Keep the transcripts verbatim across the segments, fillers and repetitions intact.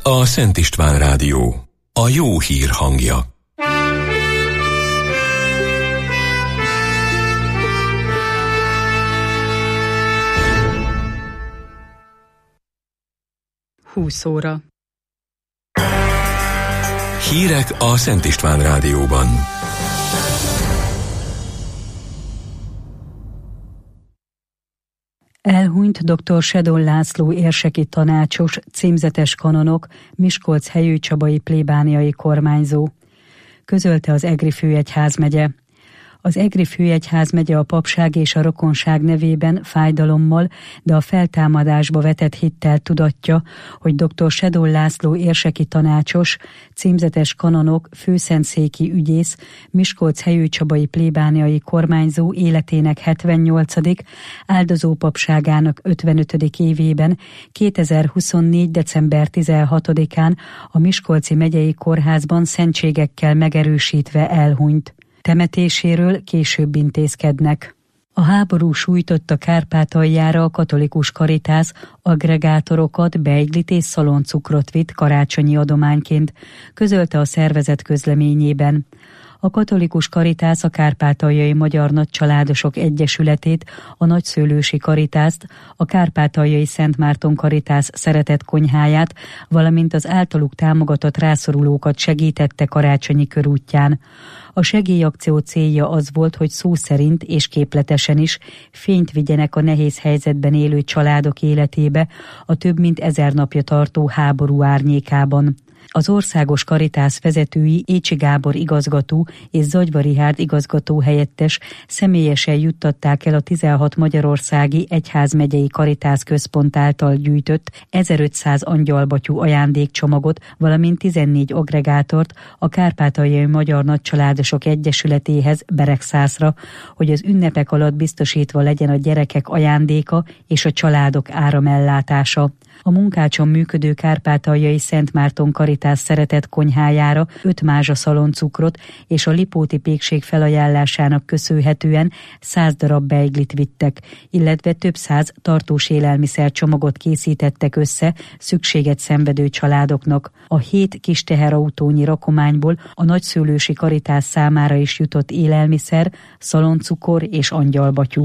a Szent István Rádió, a jó hír hangja. húsz óra. Hírek a Szent István Rádióban. Elhunyt dr. Sedon László érseki tanácsos, címzetes kanonok, Miskolc-Helyőcsabai plébániai kormányzó, közölte az Egri főegyházmegye. Az Egri főegyházmegye a papság és a rokonság nevében fájdalommal, de a feltámadásba vetett hittel tudatja, hogy dr. Sedon László érseki tanácsos, címzetes kanonok, főszentszéki ügyész, Miskolc-Helyőcsabai plébániai kormányzó életének hetvennyolcadik áldozó papságának ötvenötödik évében kétezer-huszonnégy. december tizenhatodikán a Miskolci megyei kórházban szentségekkel megerősítve elhunyt. Temetéséről később intézkednek. A háború sújtotta Kárpátaljára a katolikus karitász aggregátorokat, beiglit és szaloncukrot vitt karácsonyi adományként, közölte a szervezet közleményében. A katolikus karitász a Kárpátaljai Magyar Nagycsaládosok Egyesületét, a Nagyszőlősi Karitászt, a Kárpátaljai Szent Márton Karitász Szeretett Konyháját, valamint az általuk támogatott rászorulókat segítette karácsonyi körútján. A segélyakció célja az volt, hogy szó szerint és képletesen is fényt vigyenek a nehéz helyzetben élő családok életébe a több mint ezer napja tartó háború árnyékában. Az országos karitász vezetői Écsi Gábor igazgató és Zagyva Rihárd igazgató helyettes személyesen juttatták el a tizenhat magyarországi egyházmegyei karitász központ által gyűjtött ezerötszáz angyalbatyú ajándékcsomagot, valamint tizennégy aggregátort a Kárpátaljai Magyar Nagycsaládosok Egyesületéhez, Beregszászra, hogy az ünnepek alatt biztosítva legyen a gyerekek ajándéka és a családok áramellátása. A Munkácson működő Kárpátaljai Szent Márton Karitász Szeretett Konyhájára öt mázsa szaloncukrot és a Lipóti pékség felajánlásának köszönhetően száz darab beiglit vittek, illetve több száz tartós élelmiszer csomagot készítettek össze szükséget szenvedő családoknak. A hét kis teherautónyi rakományból a Nagyszőlősi Karitász számára is jutott élelmiszer, szaloncukor és angyalbatyú.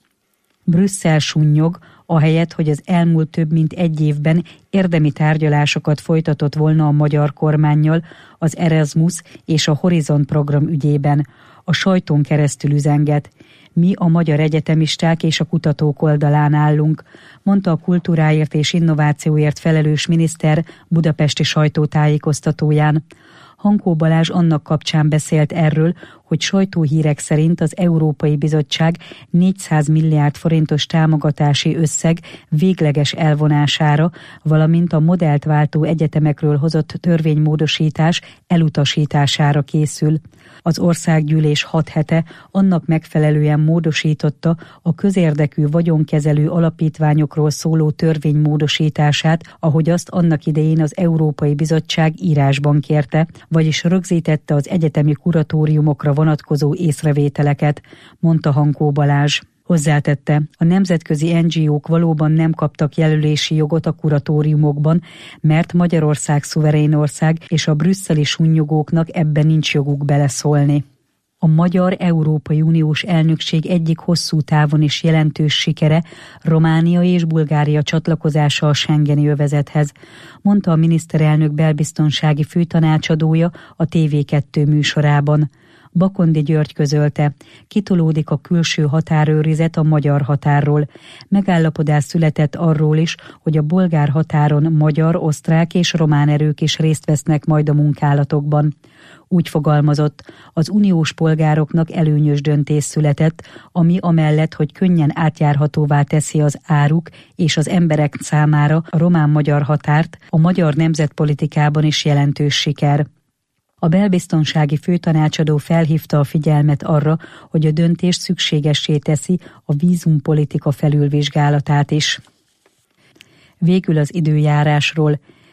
Brüsszel sunnyog, ahelyett, hogy az elmúlt több mint egy évben érdemi tárgyalásokat folytatott volna a magyar kormánnyal az Erasmus és a Horizon program ügyében. A sajton keresztül üzenget: mi a magyar egyetemisták és a kutatók oldalán állunk, mondta a kultúráért és innovációért felelős miniszter budapesti sajtótájékoztatóján. Hankó Balázs annak kapcsán beszélt erről, hogy sajtóhírek szerint az Európai Bizottság négyszáz milliárd forintos támogatási összeg végleges elvonására, valamint a modellt váltó egyetemekről hozott törvénymódosítás elutasítására készül. Az országgyűlés hat hete annak megfelelően módosította a közérdekű vagyonkezelő alapítványokról szóló törvény módosítását, ahogy azt annak idején az Európai Bizottság írásban kérte, vagyis rögzítette az egyetemi kuratóriumokra vonatkozó észrevételeket, mondta Hankó Balázs. Hozzátette, a nemzetközi en gé ók valóban nem kaptak jelölési jogot a kuratóriumokban, mert Magyarország szuverén ország, és a brüsszeli sunnyogóknak ebben nincs joguk beleszólni. A magyar Európai Uniós elnökség egyik hosszú távon is jelentős sikere Románia és Bulgária csatlakozása a schengeni övezethez, mondta a miniszterelnök belbiztonsági főtanácsadója a té vé kettő műsorában. Bakondi György közölte, kitolódik a külső határőrizet a magyar határról. Megállapodás született arról is, hogy a bolgár határon magyar, osztrák és román erők is részt vesznek majd a munkálatokban. Úgy fogalmazott, az uniós polgároknak előnyös döntés született, ami amellett, hogy könnyen átjárhatóvá teszi az áruk és az emberek számára a román-magyar határt, a magyar nemzetpolitikában is jelentős siker. A belbiztonsági főtanácsadó felhívta a figyelmet arra, hogy a döntés szükségessé teszi a vízumpolitika felülvizsgálatát is. Végül az időjárásról.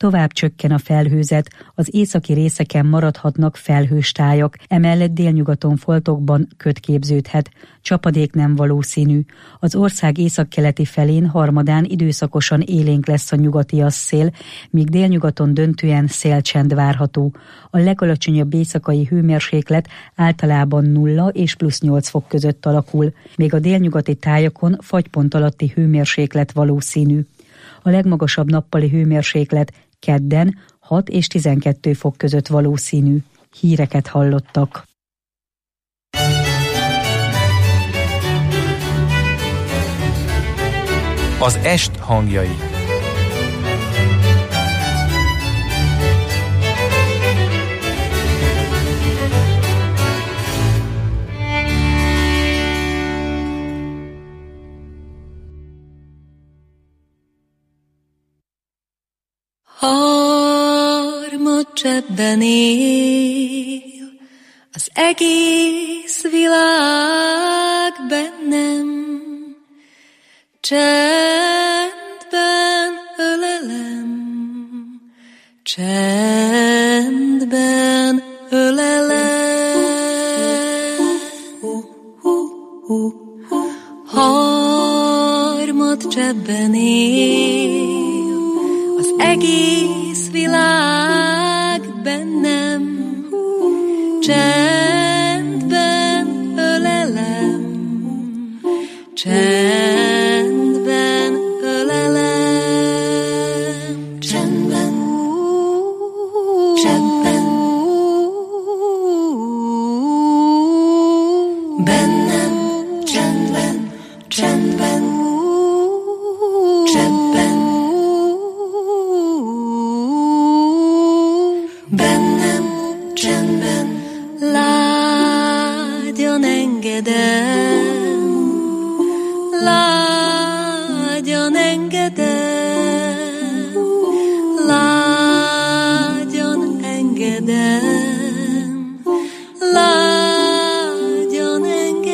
Tovább csökken a felhőzet, az északi részeken maradhatnak felhős tájak, emellett délnyugaton foltokban köd képződhet. Csapadék nem valószínű. Az ország északkeleti felén harmadán időszakosan élénk lesz a nyugatias szél, míg délnyugaton döntően szélcsend várható. A legalacsonyabb éjszakai hőmérséklet általában nulla és plusz nyolc fok között alakul, még a délnyugati tájakon fagypont alatti hőmérséklet valószínű. A legmagasabb nappali hőmérséklet kedden hat és tizenkét fok között valószínű. Híreket hallottak. Az est hangjai. Harmadcsebben él az egész világ bennem, csendben ölelem, csendben ölelem. Harmadcsebben él az egész világ bennem, csendben ölelem, csendben ölelem, csendben, csendben, bennem, csendben, csendben, csendben, bennem, csendben, lágyan engedem, lágyan engedem, lágyan engedem, lágyan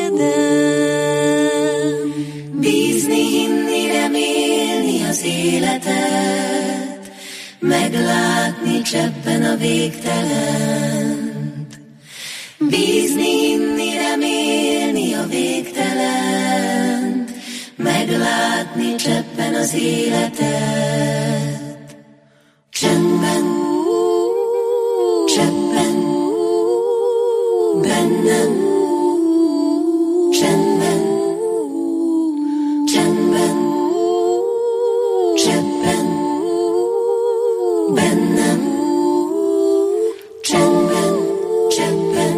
engedem. Bízni, hinni, remélni az életet, meglátni cseppen a végtelent. Bízni, hinni, remélni a végtelent, meglátni cseppen az életet. Csendben, cseppen, bennem, csendben, csendben, cseppen, bennem, csendben, csendben.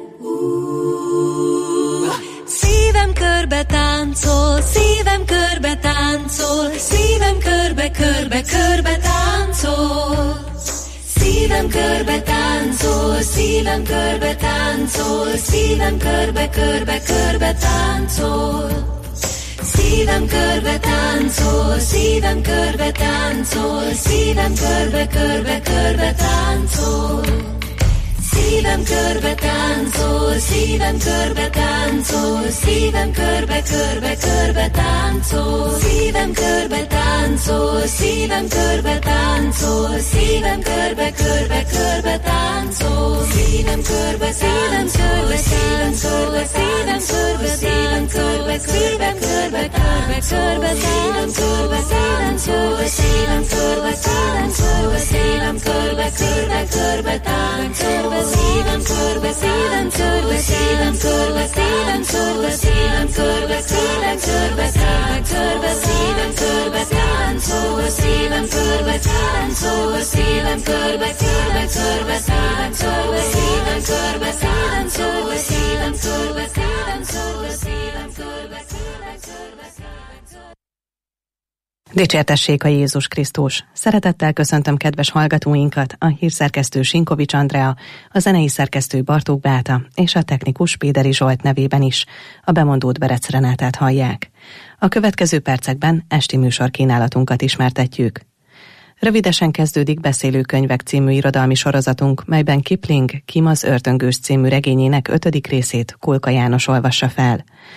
Szívem körbe táncol, szívem körbe táncol, szívem körbe, körbe, körbe táncol. Szívem körbe táncol, szívem körbe táncol, szívem körbe, körbe, körbe táncol. Szívem körbe táncol, szívem körbe táncol, szívem körbe, körbe, körbe táncol. Szívem körbe táncol, szívem körbe táncol, szívem körbe, körbe, körbe táncol. Szívem körbe táncol, szívem körbe táncol, szívem körbe, körbe, körbe táncol. Szívem körbe, szívem körbe, szívem körbe, szívem körbe, szívem körbe, szívem körbe, körbe, körbe, szívem körbe, szívem körbe, szívem körbe, szívem körbe, szívem körbe, körbe, körbe táncol. Szívem körbe, szívem körbe, szívem körbe, szívem körbe, szívem körbe, szívem körbe, szívem körbe, szívem körbe táncol. Szívem körbe, táncol, szívem körbe, körbe, körbe, szívem körbe, szívem körbe, szívem körbe, szívem körbe, szívem körbe, szívem körbe, szívem körbe, szívem körbe. Dicsértessék a Jézus Krisztus! Szeretettel köszöntöm kedves hallgatóinkat, a hírszerkesztő Sinkovics Andrea, a zenei szerkesztő Bartók Beáta és a technikus Péderi Zsolt nevében is. A bemondót Berec Renátát hallják. A következő percekben esti műsorkínálatunkat ismertetjük. Rövidesen kezdődik Beszélőkönyvek című irodalmi sorozatunk, melyben Kipling Kim az ördöngős című regényének ötödik részét Kulka János olvassa fel.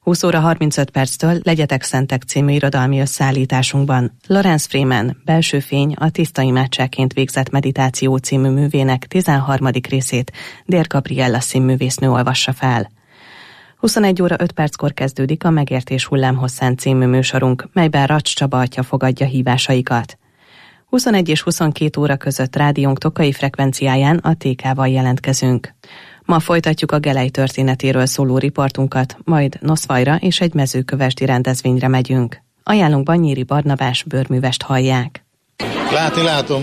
húsz óra harmincöt perctől Legyetek Szentek című irodalmi összeállításunkban Lorenz Freeman Belső fény a tiszta imádságként végzett meditáció című művének tizenharmadik részét Dér Gabriella színművésznő olvassa fel. huszonegy óra öt perckor kezdődik a Megértés hullámhosszán című műsorunk, melyben Racs Csaba atya fogadja hívásaikat. huszonegy és huszonkét óra között rádiónk tokai frekvenciáján a té ká-val jelentkezünk. Ma folytatjuk a Gelej történetéről szóló riportunkat, majd Noszvajra és egy mezőkövesdi rendezvényre megyünk. Ajánlunk Bannyéri Barnabás bőrművest hallják. Látni látom,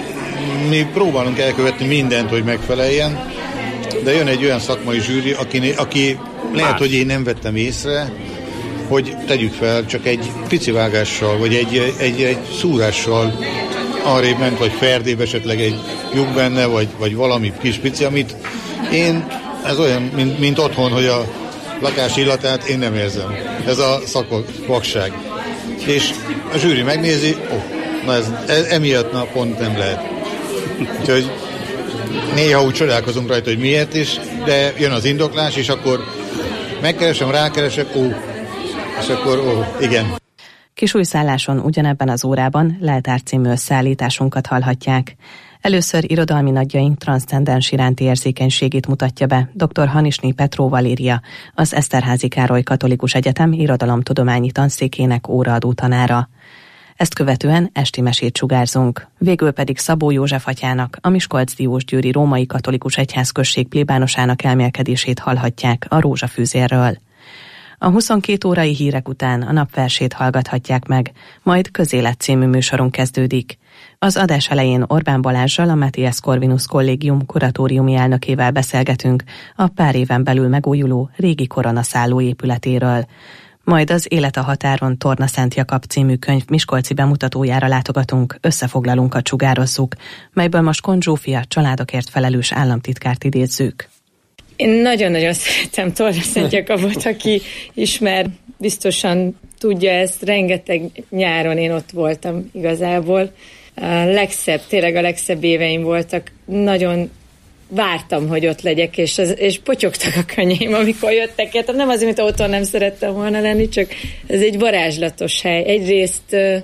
mi próbálunk elkövetni mindent, hogy megfeleljen, de jön egy olyan szakmai zsűri, aki, aki lehet, hogy én nem vettem észre, hogy tegyük fel, csak egy pici vágással, vagy egy, egy, egy szúrással arrébb ment, vagy ferdébe esetleg egy lyuk benne, vagy, vagy valami kis pici, amit én, ez olyan, mint, mint otthon, hogy a lakás illatát én nem érzem. Ez a szakvakság. És a zsűri megnézi, ó, na ez, ez emiatt na, pont nem lehet. Úgyhogy néha úgy csodálkozunk rajta, hogy miért is, de jön az indoklás, és akkor megkeresem, rákeresek, ó, és akkor ó, igen. Kisújszálláson ugyanebben az órában Leltár című összeállításunkat hallhatják. Először irodalmi nagyjaink transzcendens iránti érzékenységét mutatja be dr. Hanisné Petró Valéria, az Eszterházy Károly Katolikus Egyetem irodalomtudományi tanszékének óraadó tanára. Ezt követően esti mesét sugárzunk. Végül pedig Szabó József atyának, a Miskolc-Diósgyőri Római Katolikus Egyházközség plébánosának elmélkedését hallhatják a Rózsafűzérről. A huszonkét órai hírek után a napversét hallgathatják meg, majd Közélet című műsorunk kezdődik. Az adás elején Orbán Balázssal, a Matthias Corvinus Kollégium kuratóriumi elnökével beszélgetünk a pár éven belül megújuló régi koronaszálló épületéről. Majd az Élet a határon Torna Szent Jakab című könyv miskolci bemutatójára látogatunk, összefoglalunkat sugározzuk, melyből most Kon Zsófia családokért felelős államtitkárt idézzük. Én nagyon-nagyon szeretem Torna Szent Jakabot, aki ismer, biztosan tudja ezt, rengeteg nyáron én ott voltam igazából. A legszebb, tényleg a legszebb éveim voltak, nagyon vártam, hogy ott legyek, és, az, és potyogtak a könnyeim, amikor jöttek. Tehát nem azért, mint otthon nem szerettem volna lenni, csak ez egy varázslatos hely. Egyrészt ö,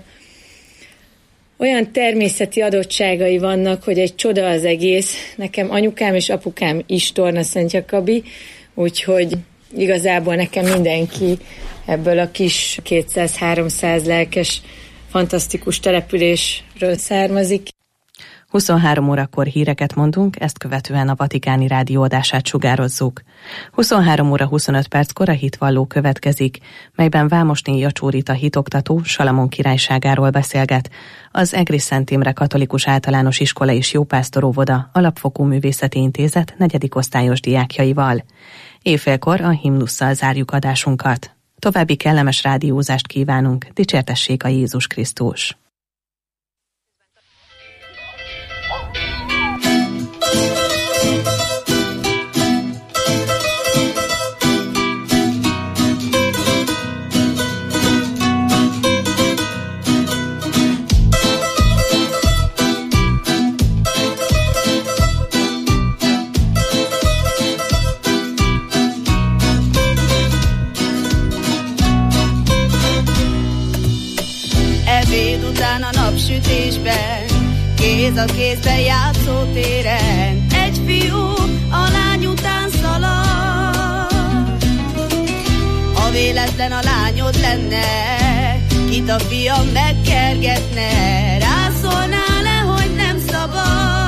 olyan természeti adottságai vannak, hogy egy csoda az egész. Nekem anyukám és apukám is Torna Szent Jakabi, úgyhogy igazából nekem mindenki ebből a kis kétszáz-háromszáz lelkes, fantasztikus településről származik. huszonhárom órakor híreket mondunk, ezt követően a Vatikáni Rádió adását sugározzuk. huszonhárom óra huszonöt perckor a hitvalló következik, melyben Vámosné Jacsórita hitoktató Salamon királyságáról beszélget, az Egri Szent Imre Katolikus Általános Iskola és Jópásztor-óvoda Alapfokú Művészeti Intézet negyedik osztályos diákjaival. Éjfélkor a himnusszal zárjuk adásunkat. További kellemes rádiózást kívánunk, dicsértessék a Jézus Krisztus! Után a napsütésben, kéz a kézben játszótéren, egy fiú a lány után szalad. Ha véletlen a lányod lenne, kit a fiam megkergetne, rászólnál le, hogy nem szabad.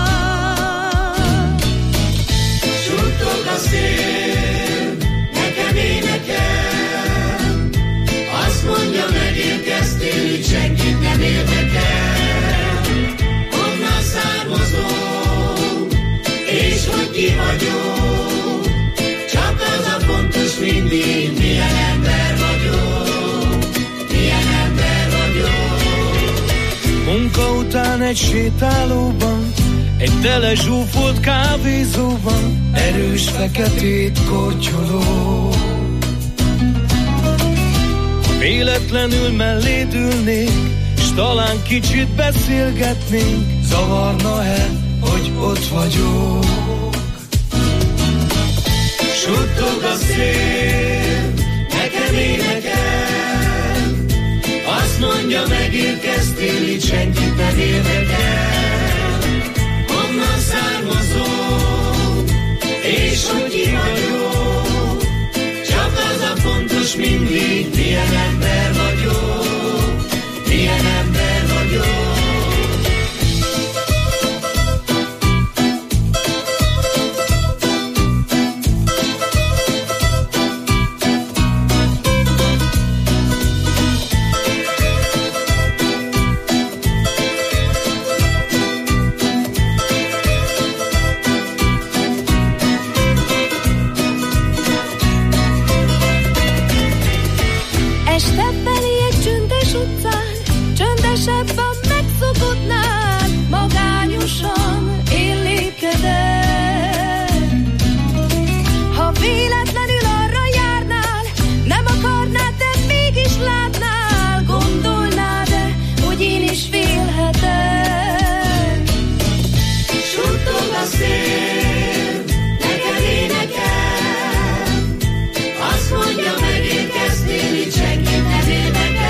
Suttog a szél, nekem énekel, azt mondja, megérkeztél, így senkit nem érdekel. Honnan származom, és hogy ki vagyok, csak az a fontos mindig, milyen ember vagyok, milyen ember vagyok. Munka után egy sétálóban, egy tele zsúfolt kávézóban, erős feketét kortyoló. Véletlenül melléd ülnék, s talán kicsit beszélgetnénk, zavarna-e, hogy ott vagyok? Suttog a szél, nekem érdekel, honnan származom, és hogy ki vagyok. Csak az a fontos mindig, milyen ember vagyok, milyen ember vagyok. Csöndesebben megszokottnál, magányosan én lépkedek. Ha véletlenül arra járnál, nem akarnád, de mégis látnál, gondolnád-e, hogy én is félhetek. Suttog a szél, neked énekel, azt mondja, megérkeztél, így senkit nem érdekel.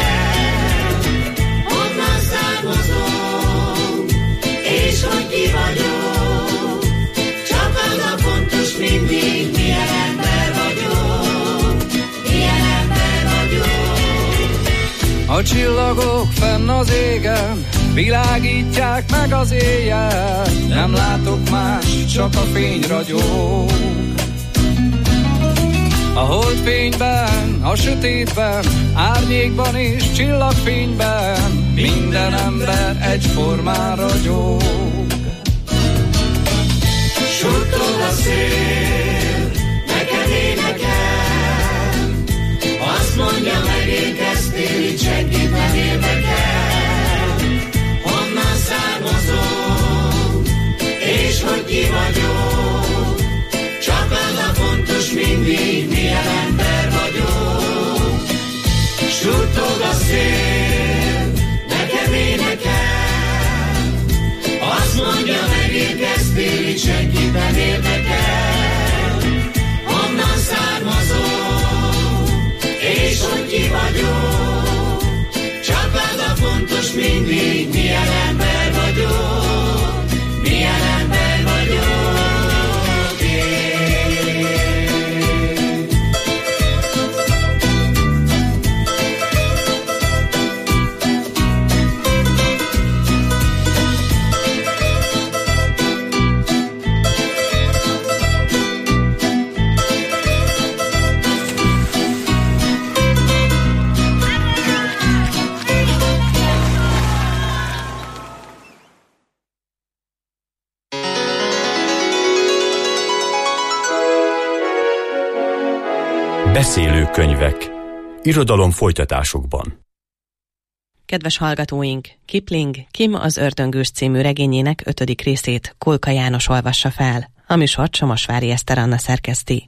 És hogy ki vagyok, csak az a fontos mindig, milyen ember vagyok, milyen ember vagyok. A csillagok fenn az égen világítják meg az éjjel, nem látok más, csak a fény ragyog. A holdfényben, a sötétben, árnyékban és csillagfényben minden ember egyformán ragyog. Suttog a szél, neked énekel, azt mondja, megérkeztél, így senkit nem érdekel. Honnan származom, és hogy ki vagyok, csak az a fontos mindig, milyen ember vagyok. Suttog a szél, nekem énekel, azt mondja, megérkeztél, így senkit nem érdekel. Honnan származom, és hogy ki vagyok, csak az a fontos mindig, milyen ember vagyok, milyen ember vagyok. Beszélő könyvek. Irodalom folytatásokban. Kedves hallgatóink, Kipling Kim az ördöngős című regényének ötödik részét Kulka János olvassa fel. A műsort Somosvári Eszter Anna szerkeszti.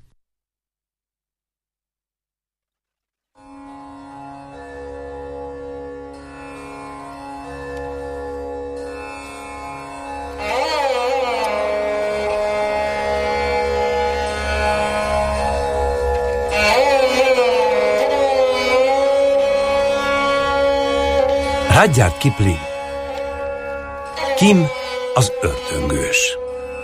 Rudyard Kipling. Kim az ördöngős.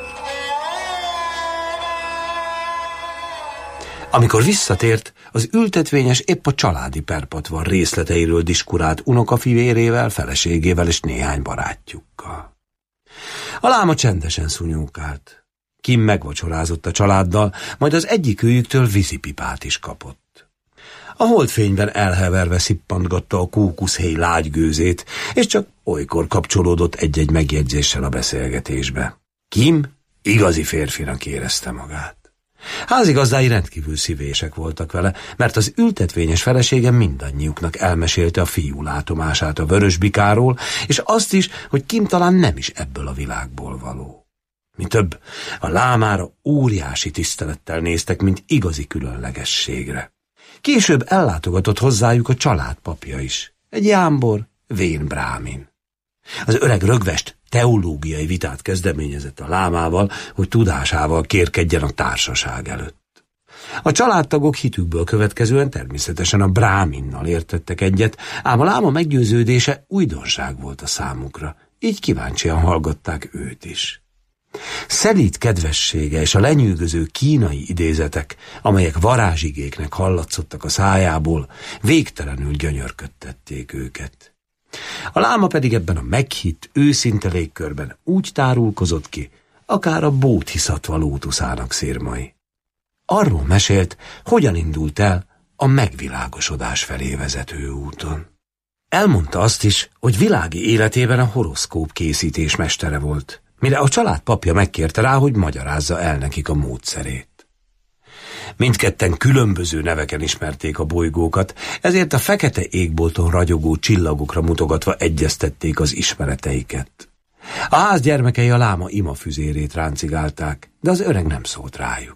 Amikor visszatért, az ültetvényes épp a családi perpatvar részleteiről diskurált unokafivérével, feleségével és néhány barátjukkal. A láma csendesen szunyókált. Kim megvacsorázott a családdal, majd az egyikőjüktől vízipipát is kapott. A holdfényben elheverve szippantgatta a kókuszhéj lágygőzét, és csak olykor kapcsolódott egy-egy megjegyzéssel a beszélgetésbe. Kim igazi férfinak érezte magát. Házigazdái rendkívül szívések voltak vele, mert az ültetvényes felesége mindannyiuknak elmesélte a fiú látomását a vörösbikáról, és azt is, hogy Kim talán nem is ebből a világból való. Mi több, a lámára óriási tisztelettel néztek, mint igazi különlegességre. Később ellátogatott hozzájuk a családpapja is, egy jámbor, vén brámin. Az öreg rögvest teológiai vitát kezdeményezett a lámával, hogy tudásával kérkedjen a társaság előtt. A családtagok hitükből következően természetesen a bráminnal értettek egyet, ám a láma meggyőződése újdonság volt a számukra. így kíváncsian hallgatták őt is. Szelíd kedvessége és a lenyűgöző kínai idézetek, amelyek varázsigéknek hallatszottak a szájából, végtelenül gyönyörködtették őket. A láma pedig ebben a meghitt, őszinte légkörben úgy tárulkozott ki, akár a bódhiszatva lótuszának szirmai. Arról mesélt, hogyan indult el a megvilágosodás felé vezető úton. Elmondta azt is, hogy világi életében a horoszkóp készítés mestere volt, mire a család papja megkérte rá, hogy magyarázza el nekik a módszerét. Mindketten különböző neveken ismerték a bolygókat, ezért a fekete égbolton ragyogó csillagokra mutogatva egyeztették az ismereteiket. A ház gyermekei a láma imafüzérét ráncigálták, de az öreg nem szólt rájuk.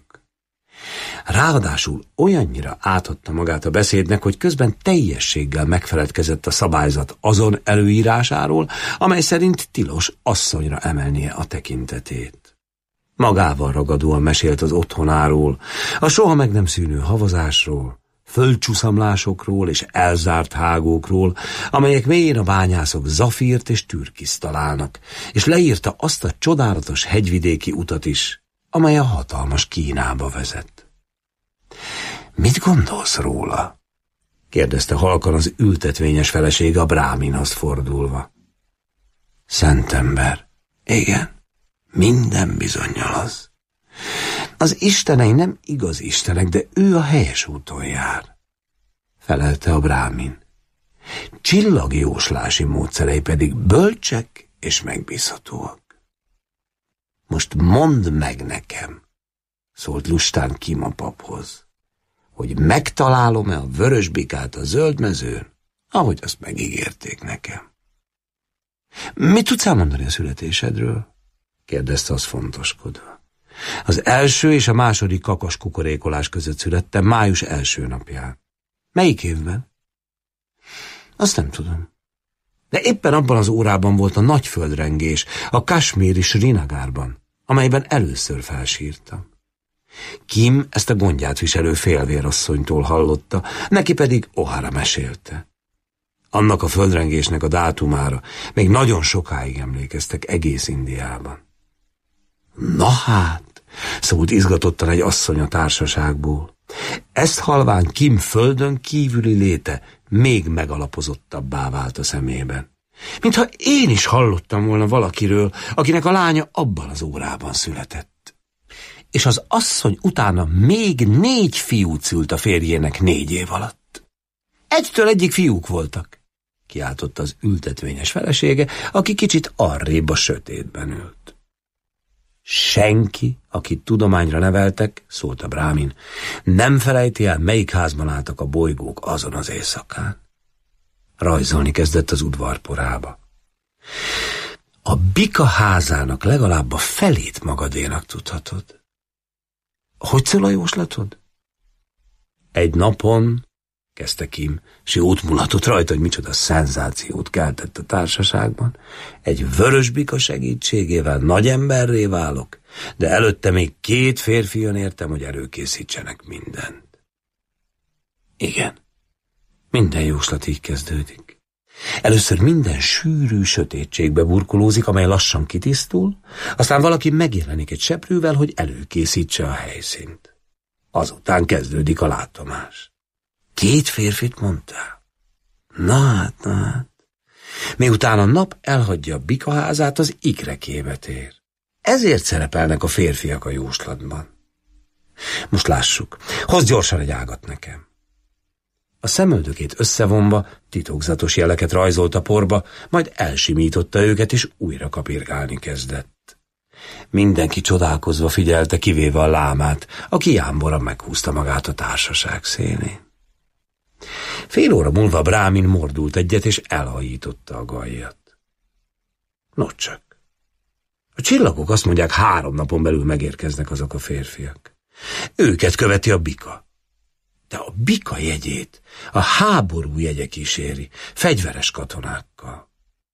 Ráadásul olyannyira átadta magát a beszédnek, hogy közben teljességgel megfeledkezett a szabályzat azon előírásáról, amely szerint tilos asszonyra emelnie a tekintetét. Magával ragadóan mesélt az otthonáról, a soha meg nem szűnő havazásról, földcsúszamlásokról és elzárt hágókról, amelyek mélyén a bányászok zafírt és türkiszt találnak, és leírta azt a csodálatos hegyvidéki utat is, amely a hatalmas Kínába vezet. Mit gondolsz róla? Kérdezte halkan az ültetvényes felesége a bráminhoz fordulva. Szentember. Igen, minden bizonnyal az. Az istenei nem igaz istenek, de ő a helyes úton jár, felelte a brámin. Csillagjóslási módszerei pedig bölcsek és megbízhatóak. Most mondd meg nekem, szólt lustán Kim a paphoz, hogy megtalálom-e a vörös bikát a zöld mezőn, ahogy azt megígérték nekem. Mit tudsz elmondani a születésedről? Kérdezte az fontoskodva. Az első és a második kakas kukorékolás között születtem május első napján. Melyik évben? Azt nem tudom. De éppen abban az órában volt a nagy földrengés, a kasmíri Srinagárban, amelyben először felsírtam. Kim ezt a gondját viselő félvérasszonytól hallotta, neki pedig Ohara mesélte. Annak a földrengésnek a dátumára még nagyon sokáig emlékeztek egész Indiában. Na hát, szólt izgatottan egy asszony a társaságból. Ezt halván Kim földön kívüli léte még megalapozottabbá vált a szemében. Mintha én is hallottam volna valakiről, akinek a lánya abban az órában született. És az asszony utána még négy fiút szült a férjének négy év alatt. Egytől egyik fiúk voltak, kiáltotta az ültetvényes felesége, aki kicsit arrébb a sötétben ült. Senki, akit tudományra neveltek, szólt a brámin, nem felejti el, melyik házban álltak a bolygók azon az éjszakán. Rajzolni kezdett az udvarporába. A bika házának legalább a felét magadénak tudhatod. Hogy szól a jóslatod? Egy napon, kezdte Kim, s jót mulatott rajta, hogy micsoda szenzációt keltett a társaságban. Egy vörös bika segítségével nagy emberré válok, de előtte még két férfi jön értem, hogy előkészítsenek mindent. Igen, minden jóslat így kezdődik. Először minden sűrű sötétségbe burkolózik, amely lassan kitisztul, aztán valaki megjelenik egy seprűvel, hogy előkészítse a helyszínt. Azután kezdődik a látomás. Két férfit mondtál? Na hát, na hát. Miután a nap elhagyja a bikaházát, az ikrekébe tér. Ezért szerepelnek a férfiak a jóslatban. Most lássuk. Hozz gyorsan egy ágat nekem. A szemöldökét összevonva titokzatos jeleket rajzolt a porba, majd elsimította őket, és újra kapirgálni kezdett. Mindenki csodálkozva figyelte, kivéve a lámát, aki jámboran meghúzta magát a társaság szélén. Fél óra múlva brámin mordult egyet, és elhajította a gallyat. Nocsak. A csillagok azt mondják, három napon belül megérkeznek azok a férfiak. Őket követi a bika. De a bika jegyét a háború jegye kíséri, fegyveres katonákkal.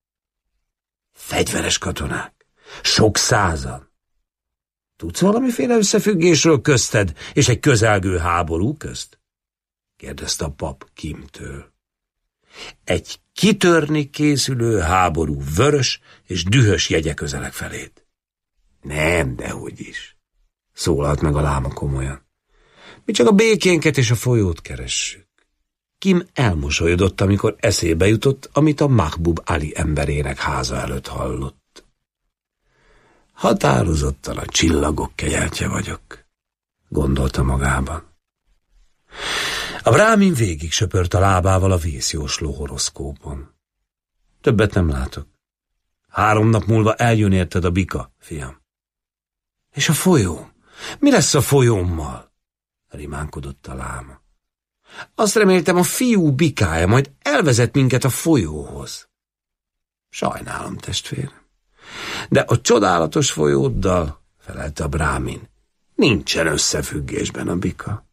Fegyveres katonák? Sok százan. Tudsz valamiféle összefüggésről közted és egy közelgő háború közt? Kérdezte a pap Kimtől. Egy kitörni készülő háború vörös és dühös jegye közelek felét. Nem, dehogy is, szólalt meg a láma komolyan. Mi csak a békénket és a folyót keressük. Kim elmosolyodott, amikor eszébe jutott, amit a Mahbub Ali emberének háza előtt hallott. Határozottan a csillagok kegyeltje vagyok, gondolta magában. A brámin végig söpört a lábával a vészjósló horoszkópon. Többet nem látok. Három nap múlva eljön érted a bika, fiam. És a folyó? Mi lesz a folyómmal? Rimánkodott a láma. Azt reméltem, a fiú bikája majd elvezet minket a folyóhoz. Sajnálom, testvérem. De a csodálatos folyóddal, felelte a brámin, nincsen összefüggésben a bika.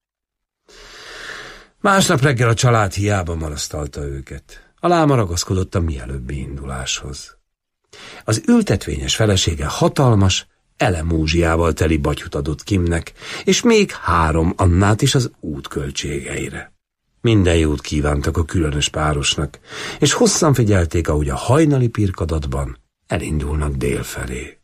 Másnap reggel a család hiába marasztalta őket. A láma ragaszkodott a mielőbbi induláshoz. Az ültetvényes felesége hatalmas, elemúzsiával teli batyut adott Kimnek, és még három annát is az út költségeire. Minden jót kívántak a különös párosnak, és hosszan figyelték, ahogy a hajnali pirkadatban elindulnak dél felé.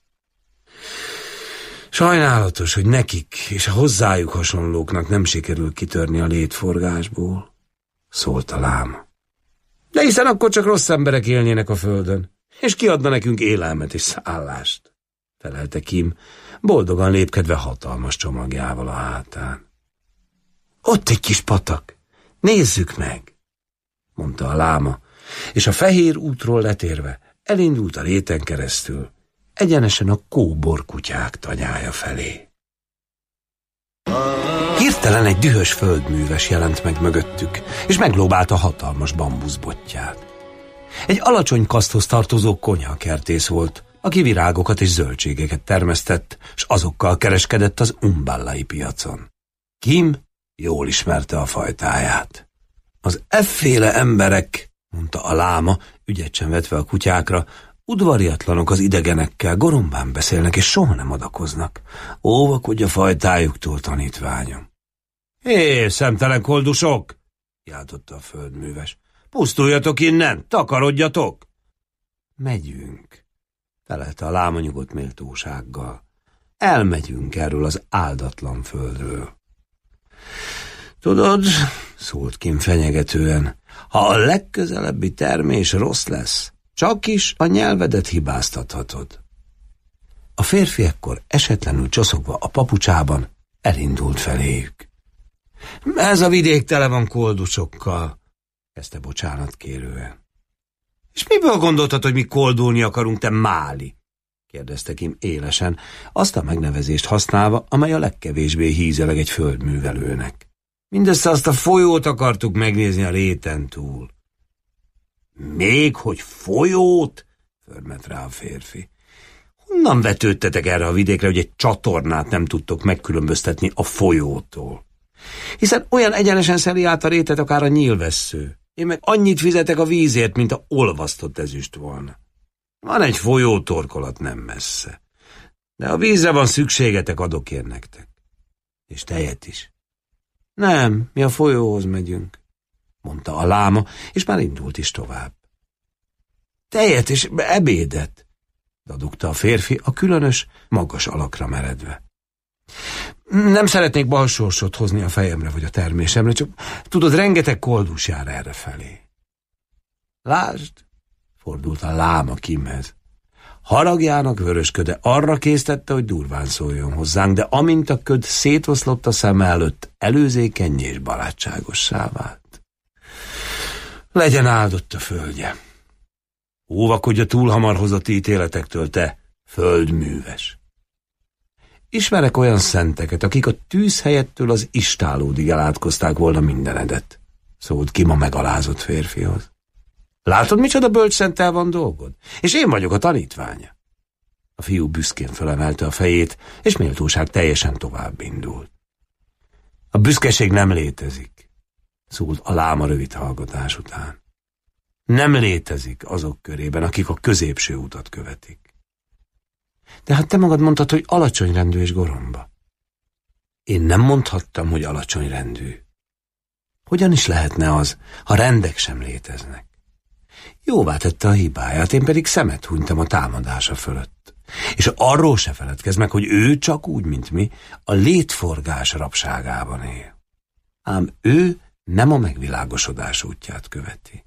Sajnálatos, hogy nekik és a hozzájuk hasonlóknak nem sikerül kitörni a létforgásból, szólt a láma. De hiszen akkor csak rossz emberek élnének a földön, és kiadna nekünk élelmet és szállást, felelte Kim, boldogan lépkedve hatalmas csomagjával a hátán. Ott egy kis patak, nézzük meg, mondta a láma, és a fehér útról letérve elindult a réten keresztül, egyenesen a kóbor kutyák tanyája felé. Hirtelen egy dühös földműves jelent meg mögöttük, és meglóbálta hatalmas bambuszbottyát. Egy alacsony kaszthoz tartozó konyhakertész volt, aki virágokat és zöldségeket termesztett, s azokkal kereskedett az umballai piacon. Kim jól ismerte a fajtáját. Az efféle emberek, mondta a láma, ügyet sem vetve a kutyákra, udvariatlanok az idegenekkel, gorombán beszélnek, és soha nem adakoznak. Óvakodj a fajtájuktól, tanítványom. Hé, szemtelen koldusok! Jáltotta a földműves. Pusztuljatok innen, takarodjatok! Megyünk, felelte a láma nyugodt méltósággal. Elmegyünk erről az áldatlan földről. Tudod, szólt Kim fenyegetően, ha a legközelebbi termés rossz lesz, csak is a nyelvedet hibáztathatod. A férfi ekkor esetlenül csoszogva a papucsában elindult feléjük. Ez a vidék tele van koldusokkal, kezdte bocsánatkérően. És miből gondoltad, hogy mi koldulni akarunk, te máli? Kérdezte Kim élesen, azt a megnevezést használva, amely a legkevésbé hízeleg egy földművelőnek. Mindössze azt a folyót akartuk megnézni a réten túl. Még hogy folyót? Förmet rá a férfi. Honnan vetődtetek erre a vidékre, hogy egy csatornát nem tudtok megkülönböztetni a folyótól? Hiszen olyan egyenesen szeli át a rétet akár a nyílvessző. Én meg annyit fizetek a vízért, mint a olvasztott ezüst volna. Van egy folyótorkolat nem messze. De a vízre van szükségetek, adok én nektek. És tejet is. Nem, mi a folyóhoz megyünk, mondta a láma, és már indult is tovább. Tejet és ebédet, dadogta a férfi a különös, magas alakra meredve. Nem szeretnék balsorsot hozni a fejemre vagy a termésemre, csak tudod, rengeteg koldus jár errefelé. Lásd, fordult a láma Kimhez. Haragjának vörös köde arra késztette, hogy durván szóljon hozzánk, de amint a köd szétoszlott a szem előtt, előzékennyé és barátságossá vált. Legyen áldott a földje. Óvakodj a túl hamar hozott ítéletektől, te földműves. Ismerek olyan szenteket, akik a tűz helyettől az istálódig elátkozták volna mindenedet, szólt Kim a megalázott férfihoz. Látod, micsoda bölcs szenttel van dolgod? És én vagyok a tanítványa. A fiú büszkén fölemelte a fejét, és méltóság teljesen tovább indult. A büszkeség nem létezik, szólt a láma rövid hallgatás után. Nem létezik azok körében, akik a középső utat követik. De hát te magad mondtad, hogy alacsony rendű és goromba. Én nem mondhattam, hogy alacsony rendű. Hogyan is lehetne az, ha rendek sem léteznek? Jóvá tette a hibáját, én pedig szemet hunytam a támadása fölött. És arról se feledkezz meg, hogy ő csak úgy, mint mi, a létforgás rabságában él. Ám ő nem a megvilágosodás útját követi.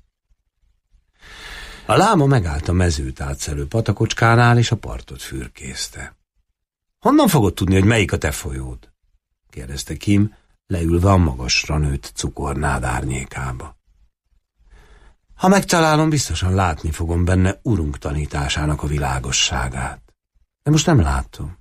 A láma megállt a mezőt átszelő patakocskánál, és a partot fürkészte. Honnan fogod tudni, hogy melyik a te folyód? kérdezte Kim, leülve a magasra nőtt cukornád árnyékába. Ha megtalálom, biztosan látni fogom benne urunk tanításának a világosságát. De most nem látom.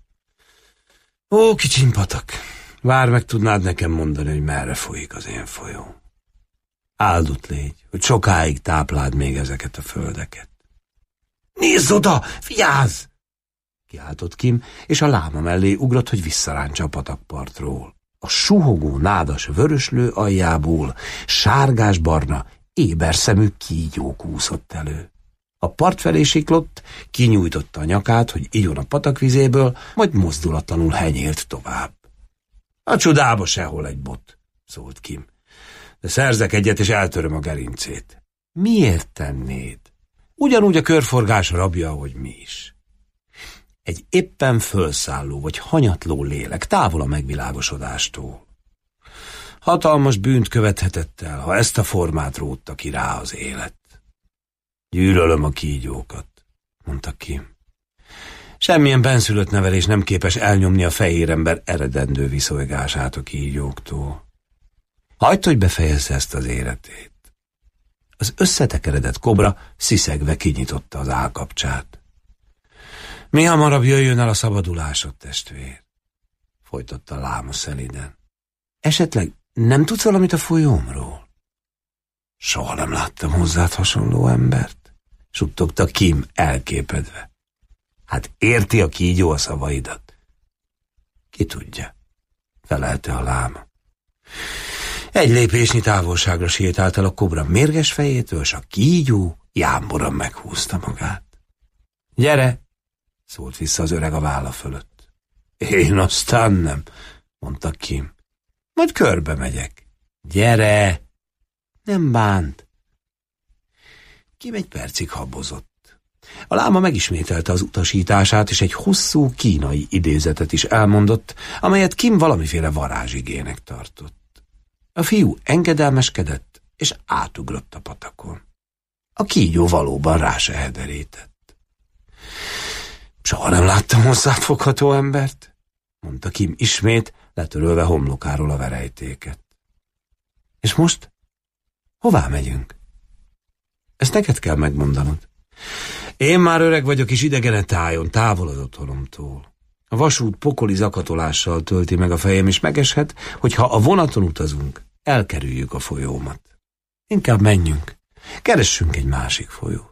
Ó, kicsim patak, vár meg tudnád nekem mondani, hogy merre folyik az én folyó. Áldott légy, hogy sokáig tápláld még ezeket a földeket. Nézz oda, figyázz! Kiáltott Kim, és a láma mellé ugrott, hogy visszarántsa a patakpartról. A suhogó nádas vöröslő aljából sárgás-barna, éberszemű kígyó kúszott elő. A part felé siklott, kinyújtotta a nyakát, hogy igyon a patakvizéből, majd mozdulatlanul henyélt tovább. A csodába sehol egy bot, szólt Kim. De szerzek egyet, és eltöröm a gerincét. Miért tennéd? Ugyanúgy a körforgás rabja, ahogy mi is. Egy éppen fölszálló vagy hanyatló lélek, távol a megvilágosodástól. Hatalmas bűnt követhetett el, ha ezt a formát rótta ki rá az élet. Gyűlölöm a kígyókat, mondta Kim. Semmilyen benszülött nevelés nem képes elnyomni a fehér ember eredendő viszolygását a kígyóktól. Hagyd, hogy befejezze ezt az életét. Az összetekeredett kobra sziszegve kinyitotta az állkapcsát. Mi hamarabb jöjjön el a szabadulásod, testvér, folytatta a láma szeliden. Esetleg nem tudsz valamit a folyómról? Soha nem láttam hozzád hasonló embert, suttogta Kim elképedve. Hát érti a kígyó a szavaidat? Ki tudja, felelte a láma. Egy lépésnyi távolságra sétált el a kobra mérges fejétől, s a kígyó jámboran meghúzta magát. Gyere, szólt vissza az öreg a válla fölött. Én aztán nem, mondta Kim. Majd körbe megyek. Gyere! Nem bánt. Kim egy percig habozott. A láma megismételte az utasítását, és egy hosszú kínai idézetet is elmondott, amelyet Kim valamiféle varázsigének tartott. A fiú engedelmeskedett, és átugrott a patakon. A kígyó valóban rá se hederített. Soha nem láttam hozzád fogható embert, mondta Kim ismét, letörölve homlokáról a verejtéket. És most? Hová megyünk? Ezt neked kell megmondanod. Én már öreg vagyok, és idegen a tájon, távol az otthonomtól. A vasút pokoli zakatolással tölti meg a fejem, és megeshet, hogy ha a vonaton utazunk, elkerüljük a folyómat. Inkább menjünk, keressünk egy másik folyót.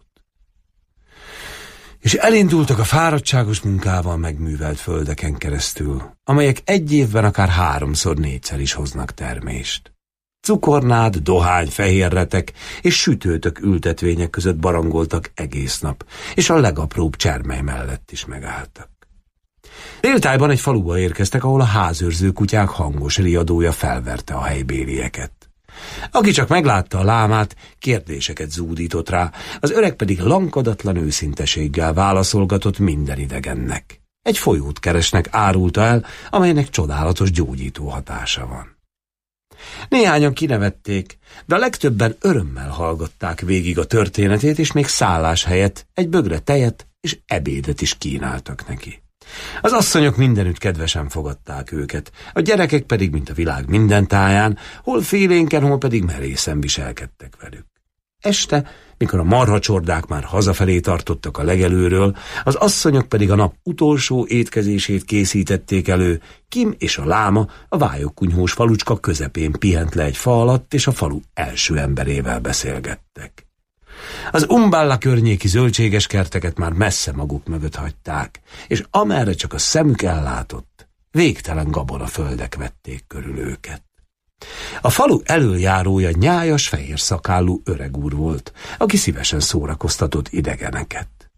És elindultak a fáradtságos munkával megművelt földeken keresztül, amelyek egy évben akár háromszor, négyszer is hoznak termést. Cukornád, dohány, fehérretek és sütőtök ültetvények között barangoltak egész nap, és a legapróbb csermely mellett is megálltak. Déltájban egy faluba érkeztek, ahol a házőrző kutyák hangos riadója felverte a helybélieket. Aki csak meglátta a lámát, kérdéseket zúdított rá, az öreg pedig lankadatlan őszinteséggel válaszolgatott minden idegennek. Egy folyót keresnek, árulta el, amelynek csodálatos gyógyító hatása van. Néhányan kinevették, de a legtöbben örömmel hallgatták végig a történetét, és még szállás helyett egy bögre tejet és ebédet is kínáltak neki. Az asszonyok mindenütt kedvesen fogadták őket, a gyerekek pedig, mint a világ minden táján, hol félénken, hol pedig merészen viselkedtek velük. Este, mikor a marhacsordák már hazafelé tartottak a legelőről, az asszonyok pedig a nap utolsó étkezését készítették elő, Kim és a láma a vályogkunyhós falucska közepén pihent le egy fa alatt, és a falu első emberével beszélgettek. Az Umballa környéki zöldséges kerteket már messze maguk mögött hagyták, és amerre csak a szemük ellátott, végtelen gabonaföldek vették körül őket. A falu elöljárója nyájas, fehér szakállú öreg úr volt, aki szívesen szórakoztatott idegeneket.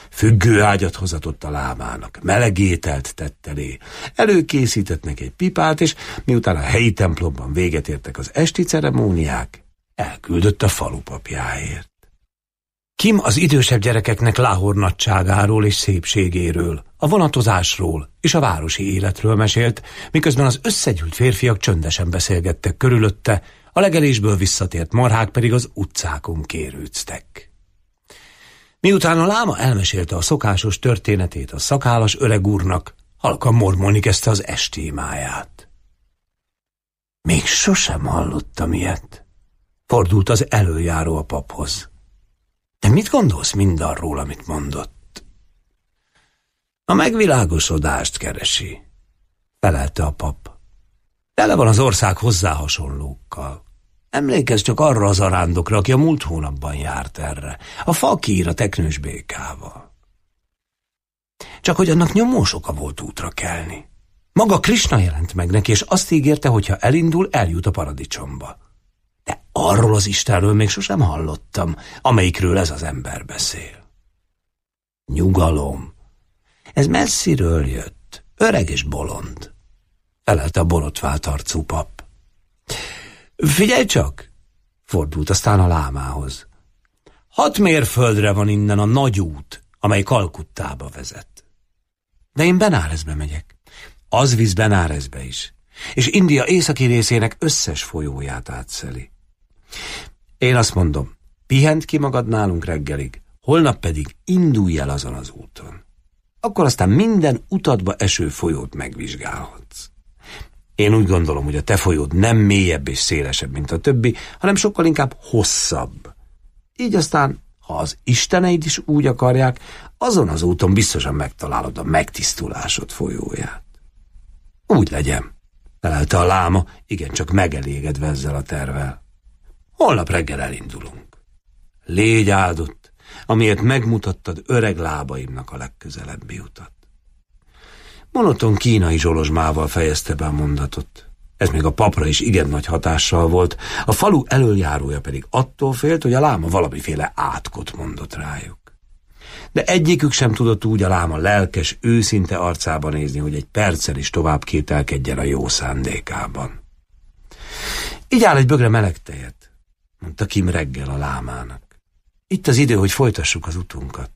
Függőágyat hozatott a lámának, meleg ételt tett elé, előkészített neki egy pipát, és miután a helyi templomban véget értek az esti ceremóniák, elküldött a falupapjáért. Kim az idősebb gyerekeknek Lahore nagyságáról és szépségéről, a vonatozásról és a városi életről mesélt, miközben az összegyűlt férfiak csöndesen beszélgettek körülötte, a legelésből visszatért marhák pedig az utcákon kérőctek. Miután a láma elmesélte a szokásos történetét a szakállas öreg úrnak, halkan mormolni kezdte az esti imáját. Még sosem hallottam ilyet, fordult az elöljáró a paphoz. De mit gondolsz mindarról, amit mondott? A megvilágosodást keresi, felelte a pap. Tele van az ország hozzá hasonlókkal. Emlékezz csak arra az arándokra, aki a múlt hónapban járt erre, a fakír a teknős békával. Csak hogy annak nyomós oka volt útra kelni. Maga Krisna jelent meg neki, és azt ígérte, hogy ha elindul, eljut a paradicsomba. De arról az Istenről még sosem hallottam, amelyikről ez az ember beszél. Nyugalom. Ez messziről jött, öreg és bolond, felelte a borotvált arcú pap. Figyelj csak, fordult aztán a lámához. Hat mérföldre van innen a nagy út, amely Kalkuttába vezet. De én Benárezbe megyek. Az visz Benárezbe is, és India északi részének összes folyóját átszeli. Én azt mondom, pihent ki magad nálunk reggelig, holnap pedig indulj el azon az úton. Akkor aztán minden utadba eső folyót megvizsgálhatsz. Én úgy gondolom, hogy a te folyód nem mélyebb és szélesebb, mint a többi, hanem sokkal inkább hosszabb. Így aztán, ha az isteneid is úgy akarják, azon az úton biztosan megtalálod a megtisztulásod folyóját. Úgy legyen, felelte a láma, igencsak megelégedve ezzel a tervvel. Holnap reggel elindulunk. Légy áldott, amiért megmutattad öreg lábaimnak a legközelebbi utat. Monoton kínai zsolozsmával fejezte be a mondatot. Ez még a papra is igen nagy hatással volt, a falu elöljárója pedig attól félt, hogy a láma valamiféle átkot mondott rájuk. De egyikük sem tudott úgy a láma lelkes, őszinte arcába nézni, hogy egy perccel is tovább kételkedjen a jó szándékában. Így áll egy bögre meleg tejet, mondta Kim reggel a lámának. Itt az idő, hogy folytassuk az utunkat.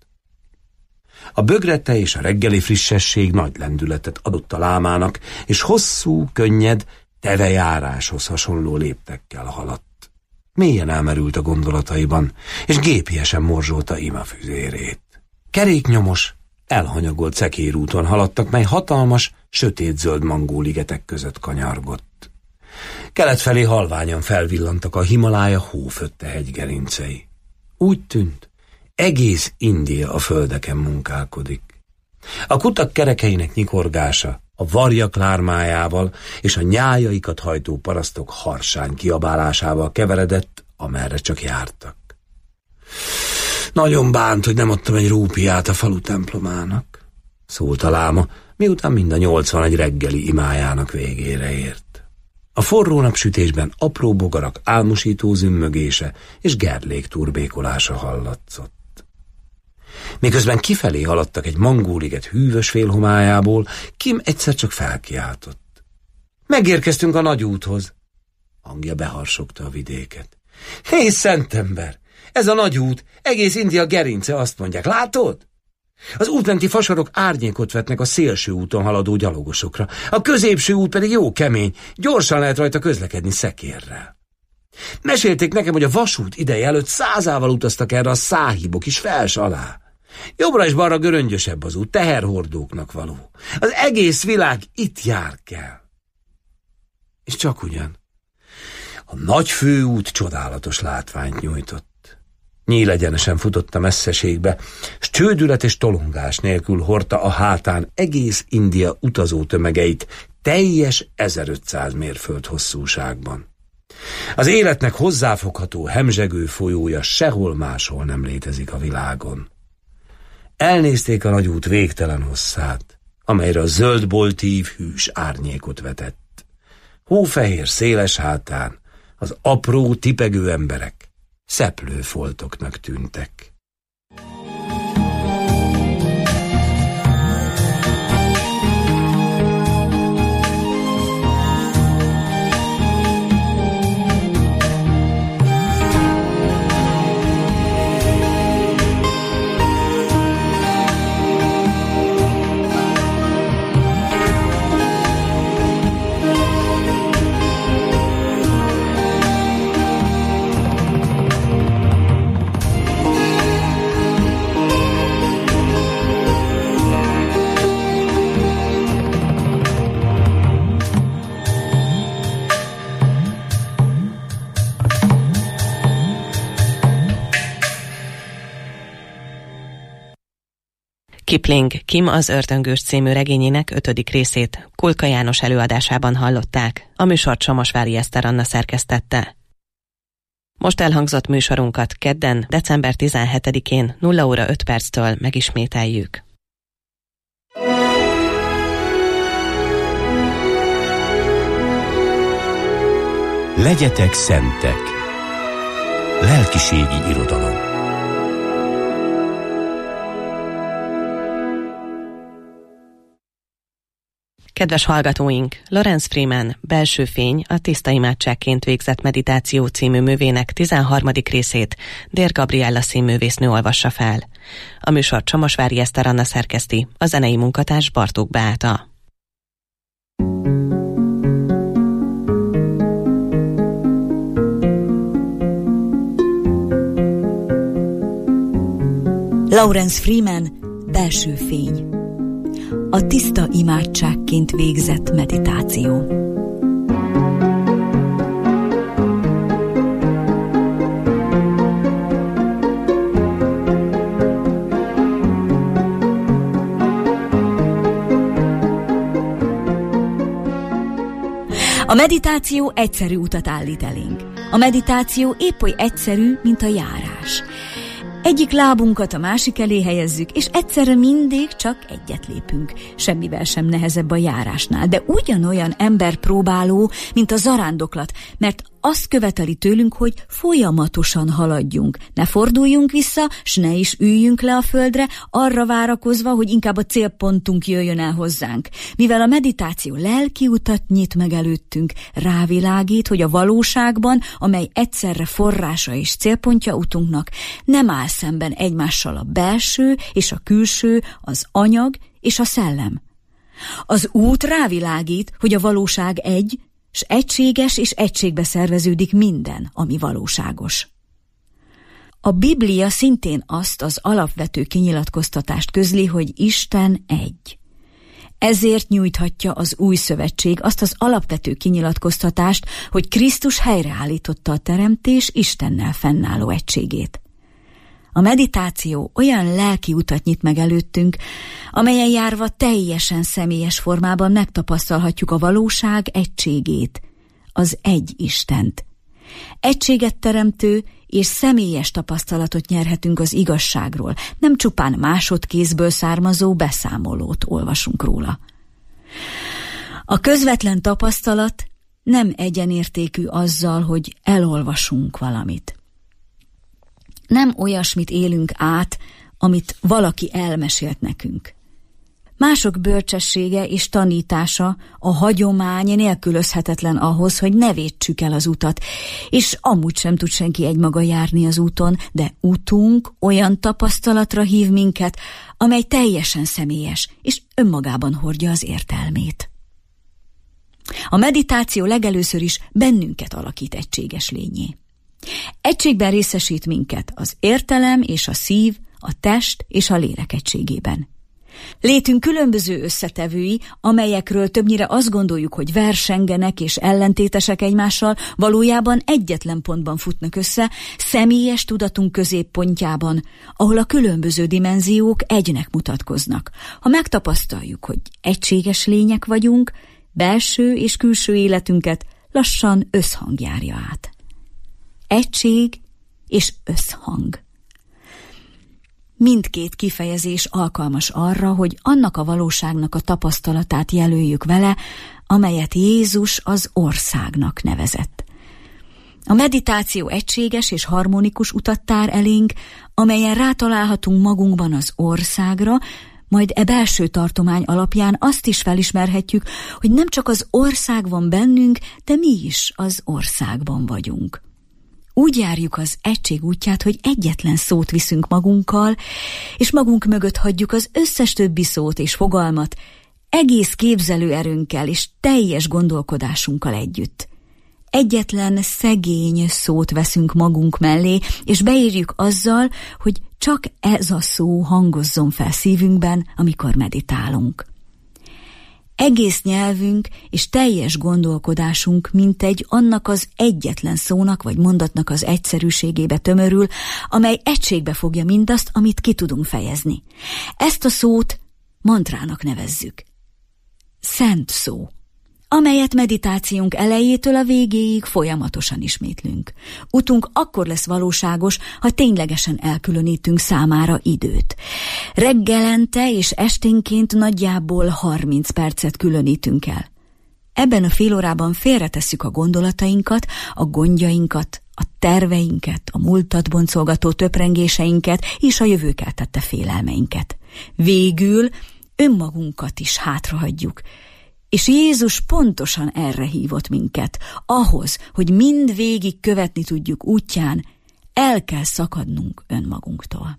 A bögrete és a reggeli frissesség nagy lendületet adott a lámának, és hosszú, könnyed, tevejáráshoz hasonló léptekkel haladt. Mélyen elmerült a gondolataiban, és gépiesen morzsolta imafüzérét. Keréknyomos, elhanyagolt szekérúton haladtak, mely hatalmas, sötétzöld mangóligetek között kanyargott. Kelet felé halványan felvillantak a Himalája hófötte hegygerincei. Úgy tűnt, egész India a földeken munkálkodik. A kutak kerekeinek nyikorgása, a varjak lármájával és a nyájaikat hajtó parasztok harsány kiabálásával keveredett, amerre csak jártak. Nagyon bánt, hogy nem adtam egy rúpiát a falu templomának, szólt a láma, miután mind a nyolcvanegy reggeli imájának végére ért. A forró napsütésben apró bogarak álmosító zümmögése és gerlék turbékolása hallatszott. Miközben kifelé haladtak egy mangóliget hűvös félhomályából, Kim egyszer csak felkiáltott. Megérkeztünk a nagy úthoz. Hangja beharsogta a vidéket. Hé, szentember! Ez a nagy út, egész India gerince, azt mondják. Látod? Az útmenti fasorok árnyékot vetnek a szélső úton haladó gyalogosokra, a középső út pedig jó kemény, gyorsan lehet rajta közlekedni szekérrel. Mesélték nekem, hogy a vasút ideje előtt százával utaztak erre a száhibok is fels alá. Jobbra és balra göröngyösebb az út, teherhordóknak való. Az egész világ itt jár kell. És csak ugyan. A nagy főút csodálatos látványt nyújtott. Nyílegyenesen futott a messzeségbe, s csődület és tolongás nélkül hordta a hátán egész India utazó tömegeit teljes ezerötszáz mérföld hosszúságban. Az életnek hozzáfogható, hemzsegő folyója sehol máshol nem létezik a világon. Elnézték a nagy út végtelen hosszát, amelyre a zöld boltív hűs árnyékot vetett. Hófehér széles hátán az apró, tipegő emberek szeplő foltoknak tűntek. Kipling Kim az ördöngős című regényének ötödik részét Kulka János előadásában hallották. A műsort Somosvári Eszter Anna szerkesztette. Most elhangzott műsorunkat kedden, december tizenhetedikén nulla óra öt perctől megismételjük. Legyetek szentek. Lelkiségi irodalom. Kedves hallgatóink, Lawrence Freeman Belső fény, a tiszta imádságként végzett meditáció című művének tizenharmadik részét Dér Gabriella színművésznő olvassa fel. A műsor Csomosvári Eszter Anna szerkeszti, a zenei munkatárs Bartók Beáta. Lawrence Freeman Belső fény, a tiszta imádságként végzett meditáció. A meditáció egyszerű utat állít elénk. A meditáció épp oly egyszerű, mint a járás. Egyik lábunkat a másik elé helyezzük, és egyszerre mindig csak egyet lépünk. Semmivel sem nehezebb a járásnál, de ugyanolyan emberpróbáló, mint a zarándoklat, mert azt követeli tőlünk, hogy folyamatosan haladjunk. Ne forduljunk vissza, s ne is üljünk le a földre, arra várakozva, hogy inkább a célpontunk jöjjön el hozzánk. Mivel a meditáció lelki utat nyit meg előttünk, rávilágít, hogy a valóságban, amely egyszerre forrása és célpontja utunknak, nem áll szemben egymással a belső és a külső, az anyag és a szellem. Az út rávilágít, hogy a valóság egy, s egységes és egységbe szerveződik minden, ami valóságos. A Biblia szintén azt az alapvető kinyilatkoztatást közli, hogy Isten egy. Ezért nyújthatja az új szövetség azt az alapvető kinyilatkoztatást, hogy Krisztus helyreállította a teremtés Istennel fennálló egységét. A meditáció olyan lelki utat nyit meg előttünk, amelyen járva teljesen személyes formában megtapasztalhatjuk a valóság egységét, az egy Istent. Egységet teremtő és személyes tapasztalatot nyerhetünk az igazságról, nem csupán másodkézből származó beszámolót olvasunk róla. A közvetlen tapasztalat nem egyenértékű azzal, hogy elolvasunk valamit. Nem olyasmit élünk át, amit valaki elmesélt nekünk. Mások bölcsessége és tanítása, a hagyomány nélkülözhetetlen ahhoz, hogy ne vétsük el az utat, és amúgy sem tud senki egymaga járni az úton, de utunk olyan tapasztalatra hív minket, amely teljesen személyes, és önmagában hordja az értelmét. A meditáció legelőször is bennünket alakít egységes lényé. Egységben részesít minket az értelem és a szív, a test és a lélek egységében. Létünk különböző összetevői, amelyekről többnyire azt gondoljuk, hogy versengenek és ellentétesek egymással, valójában egyetlen pontban futnak össze, személyes tudatunk középpontjában, ahol a különböző dimenziók egynek mutatkoznak. Ha megtapasztaljuk, hogy egységes lények vagyunk, belső és külső életünket lassan összhang járja át. Egység és összhang. Mindkét kifejezés alkalmas arra, hogy annak a valóságnak a tapasztalatát jelöljük vele, amelyet Jézus az országnak nevezett. A meditáció egységes és harmonikus utat tár elénk, amelyen rátalálhatunk magunkban az országra, majd e belső tartomány alapján azt is felismerhetjük, hogy nem csak az ország van bennünk, de mi is az országban vagyunk. Úgy járjuk az egység útját, hogy egyetlen szót viszünk magunkkal, és magunk mögött hagyjuk az összes többi szót és fogalmat, egész képzelőerőnkkel és teljes gondolkodásunkkal együtt. Egyetlen szegény szót veszünk magunk mellé, és beírjuk azzal, hogy csak ez a szó hangozzon fel szívünkben, amikor meditálunk. Egész nyelvünk és teljes gondolkodásunk mintegy annak az egyetlen szónak vagy mondatnak az egyszerűségébe tömörül, amely egységbe fogja mindazt, amit ki tudunk fejezni. Ezt a szót mantrának nevezzük. Szent szó, amelyet meditációnk elejétől a végéig folyamatosan ismétlünk. Utunk akkor lesz valóságos, ha ténylegesen elkülönítünk számára időt. Reggelente és esténként nagyjából harminc percet különítünk el. Ebben a fél órában félretesszük a gondolatainkat, a gondjainkat, a terveinket, a múltat boncolgató töprengéseinket és a jövőkeltette félelmeinket. Végül önmagunkat is hátrahagyjuk. És Jézus pontosan erre hívott minket, ahhoz, hogy mind végig követni tudjuk útján, el kell szakadnunk önmagunktól.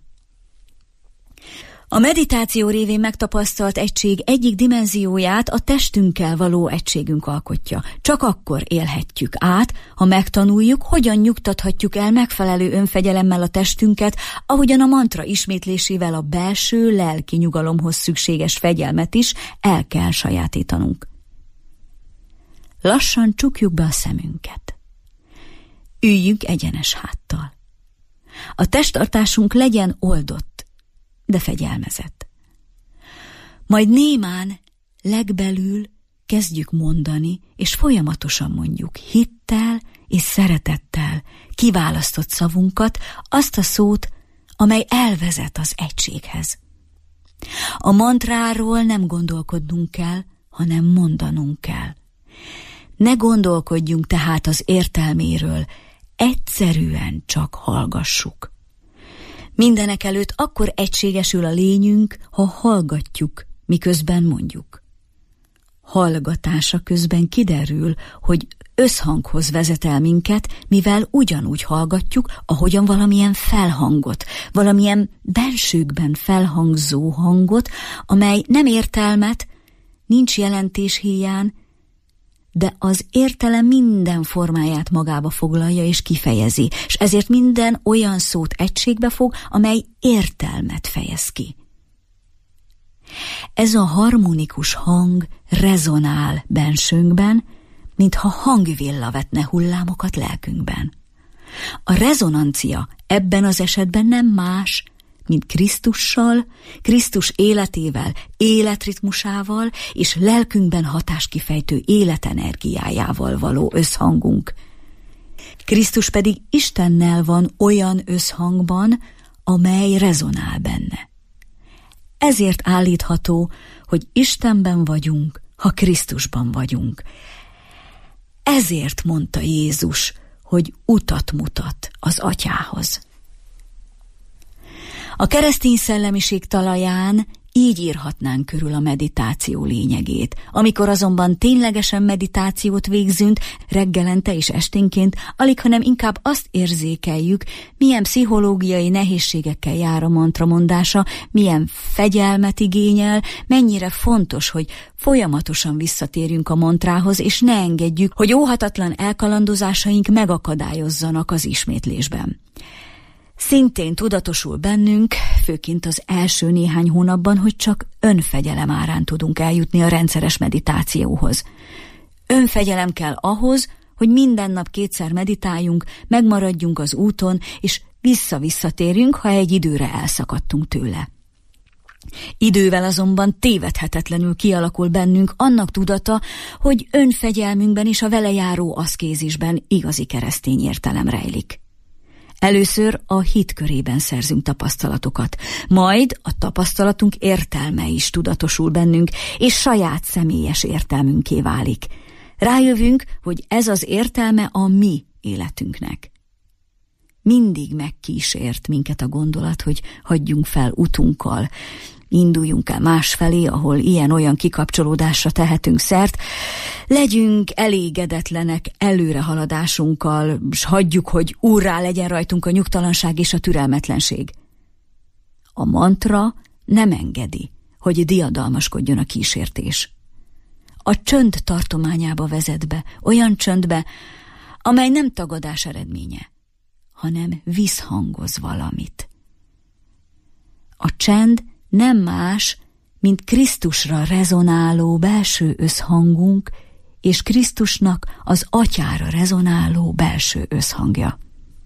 A meditáció révén megtapasztalt egység egyik dimenzióját a testünkkel való egységünk alkotja. Csak akkor élhetjük át, ha megtanuljuk, hogyan nyugtathatjuk el megfelelő önfegyelemmel a testünket, ahogyan a mantra ismétlésével a belső lelki nyugalomhoz szükséges fegyelmet is el kell sajátítanunk. Lassan csukjuk be a szemünket. Üljünk egyenes háttal. A testtartásunk legyen oldott, de fegyelmezett. Majd némán, legbelül kezdjük mondani, és folyamatosan mondjuk hittel és szeretettel kiválasztott szavunkat, azt a szót, amely elvezet az egységhez. A mantráról nem gondolkodnunk kell, hanem mondanunk kell. Ne gondolkodjunk tehát az értelméről, egyszerűen csak hallgassuk. Mindenek előtt akkor egységesül a lényünk, ha hallgatjuk, miközben mondjuk. Hallgatása közben kiderül, hogy összhanghoz vezet el minket, mivel ugyanúgy hallgatjuk, ahogyan valamilyen felhangot, valamilyen bensőkben felhangzó hangot, amely nem értelmet, nincs jelentés híján, de az értelem minden formáját magába foglalja és kifejezi, és ezért minden olyan szót egységbe fog, amely értelmet fejez ki. Ez a harmonikus hang rezonál bensőnkben, mintha hangvilla vetne hullámokat lelkünkben. A rezonancia ebben az esetben nem más, mint Krisztussal, Krisztus életével, életritmusával és lelkünkben hatáskifejtő életenergiájával való összhangunk. Krisztus pedig Istennel van olyan összhangban, amely rezonál benne. Ezért állítható, hogy Istenben vagyunk, ha Krisztusban vagyunk. Ezért mondta Jézus, hogy utat mutat az Atyához. A keresztény szellemiség talaján így írhatnánk körül a meditáció lényegét. Amikor azonban ténylegesen meditációt végzünk, reggelente és esténként, alig hanem inkább azt érzékeljük, milyen pszichológiai nehézségekkel jár a mantra mondása, milyen fegyelmet igényel, mennyire fontos, hogy folyamatosan visszatérjünk a mantrához, és ne engedjük, hogy óhatatlan elkalandozásaink megakadályozzanak az ismétlésben. Szintén tudatosul bennünk, főként az első néhány hónapban, hogy csak önfegyelem árán tudunk eljutni a rendszeres meditációhoz. Önfegyelem kell ahhoz, hogy minden nap kétszer meditáljunk, megmaradjunk az úton, és vissza-visszatérjünk, ha egy időre elszakadtunk tőle. Idővel azonban tévedhetetlenül kialakul bennünk annak tudata, hogy önfegyelmünkben és a vele járó aszkézisben igazi keresztény értelem rejlik. Először a hit körében szerzünk tapasztalatokat, majd a tapasztalatunk értelme is tudatosul bennünk, és saját személyes értelmünké válik. Rájövünk, hogy ez az értelme a mi életünknek. Mindig megkísért minket a gondolat, hogy hagyjunk fel utunkkal, induljunk el másfelé, ahol ilyen-olyan kikapcsolódásra tehetünk szert, legyünk elégedetlenek előrehaladásunkkal, s hagyjuk, hogy úrrá legyen rajtunk a nyugtalanság és a türelmetlenség. A mantra nem engedi, hogy diadalmaskodjon a kísértés. A csönd tartományába vezet be, olyan csöndbe, amely nem tagadás eredménye, hanem visszhangoz valamit. A csend nem más, mint Krisztusra rezonáló belső összhangunk, és Krisztusnak az Atyára rezonáló belső összhangja.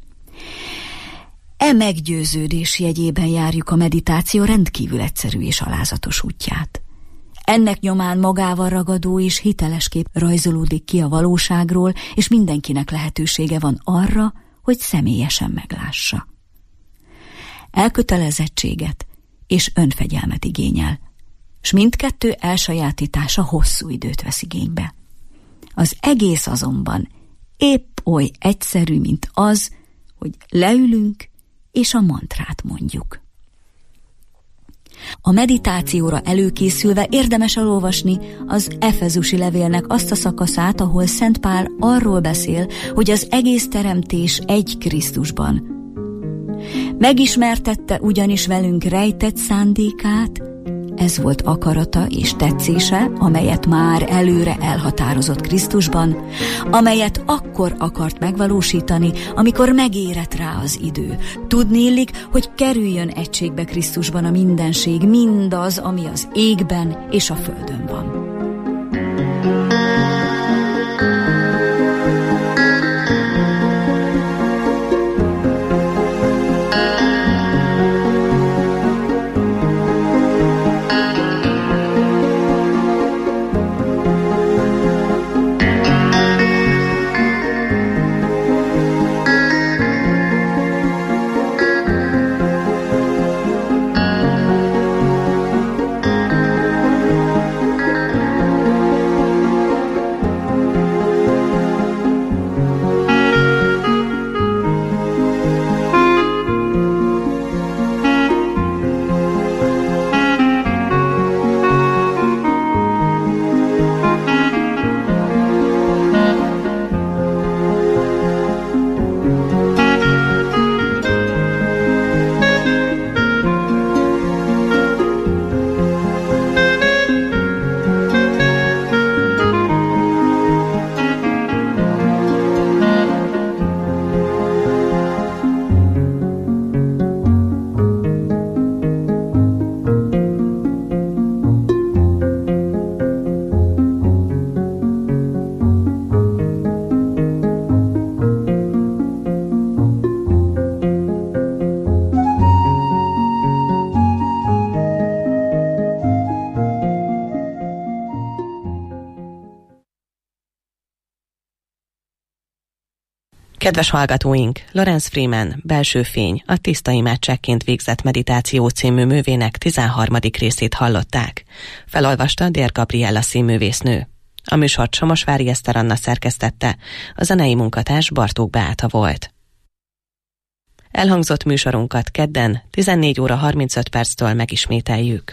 E meggyőződés jegyében járjuk a meditáció rendkívül egyszerű és alázatos útját. Ennek nyomán magával ragadó és hiteles kép rajzolódik ki a valóságról, és mindenkinek lehetősége van arra, hogy személyesen meglássa. Elkötelezettséget és önfegyelmet igényel, s mindkettő elsajátítása hosszú időt vesz igénybe. Az egész azonban épp oly egyszerű, mint az, hogy leülünk és a mantrát mondjuk. A meditációra előkészülve érdemes elolvasni az Efezusi levélnek azt a szakaszát, ahol Szent Pál arról beszél, hogy az egész teremtés egy Krisztusban. Megismertette ugyanis velünk rejtett szándékát, ez volt akarata és tetszése, amelyet már előre elhatározott Krisztusban, amelyet akkor akart megvalósítani, amikor megérett rá az idő. Tudni illik, hogy kerüljön egységbe Krisztusban a mindenség, mindaz, ami az égben és a földön van. Kedves hallgatóink, Lawrence Freeman Belső fény, a tiszta imádságként végzett meditáció című művének tizenharmadik részét hallották. Felolvasta Dér Gabriella színművésznő. A műsort Somosvári Eszter Anna szerkesztette, a zenei munkatárs Bartók Beáta volt. Elhangzott műsorunkat kedden tizennégy óra harmincöt perctől megismételjük.